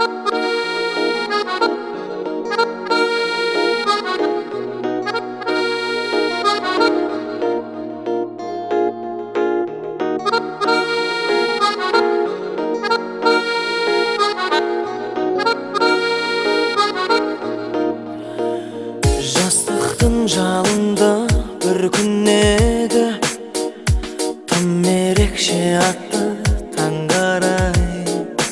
Жалында бір күн еді, тым ерекше атты таңдарай.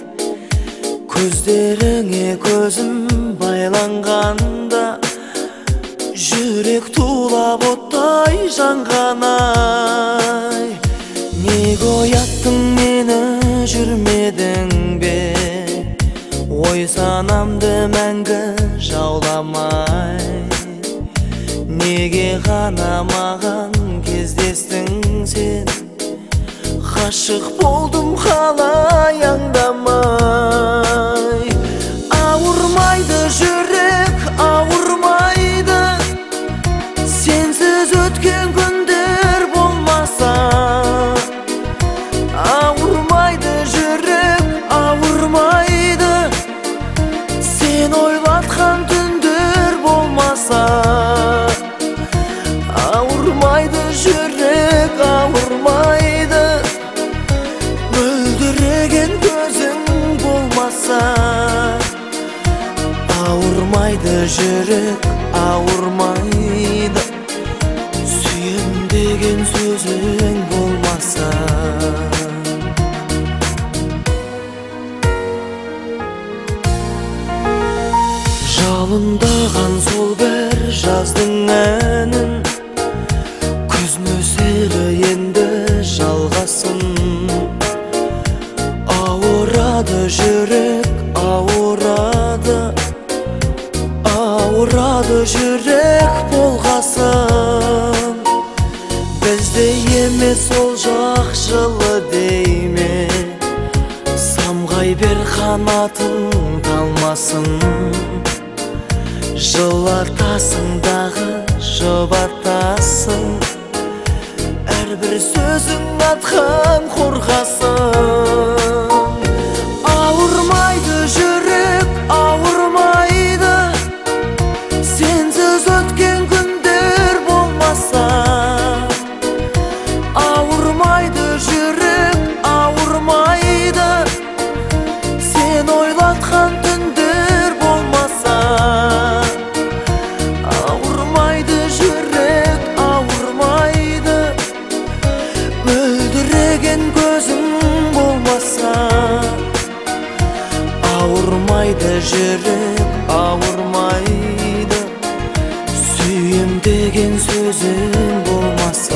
Көздеріңе көзім байланғанда, жүрек тулап оттай жанғанай. Неге ояттың мені, жүрмедің бе? Ой санамды мәңгі жауламай. Неге ғана маған кездестің сен? Ғашық болдым қалай аңдамай. Ауырмайды жүрек, ауырмайды, сенсіз өткен күндер болмаса. Ауырмайды жүрек, ауырмайды, сен ойлатқан түндер болмаса. Ауырмайды жүрек, ауырмайды, мөлдіреген көзің болмаса. Ауырмайды жүрек, ауырмайды, сүйем деген сөзің болмаса. Жалындаған сол бір жаздың әнін, күз нөсері енді жалғасын. Ауырады жүрек, ауырады, ауырады жүрек болғасын. Бізде емес ол жақ жылы дейме, самғай бер қанатын талмасын. Жылатасың дағы жұбатасың, әрбір сөзің атқан қорғасын. Ауырмайды жүрек, ауырмайды, сенсіз өткен күндер болмаса. Ауырмайды жүрек, ауырмайды, сен ойлатқан түндер болмаса. Ауырмайды жүрек, ауырмайды, мөлдіреген көзің болмаса. Ауырмайды жүрек, ауырмайды, сүйем деген сөзің болмаса.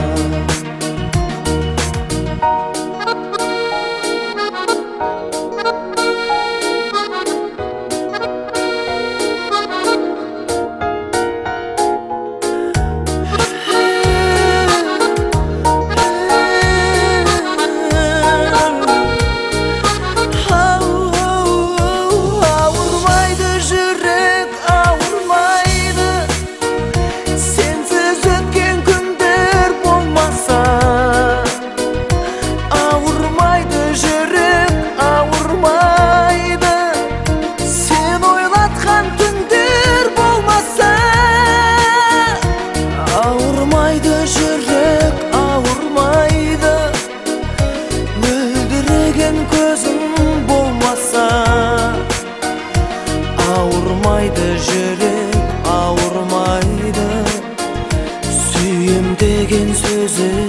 Ауырмайды жүрек, ауырмайды, сүйем деген сөзі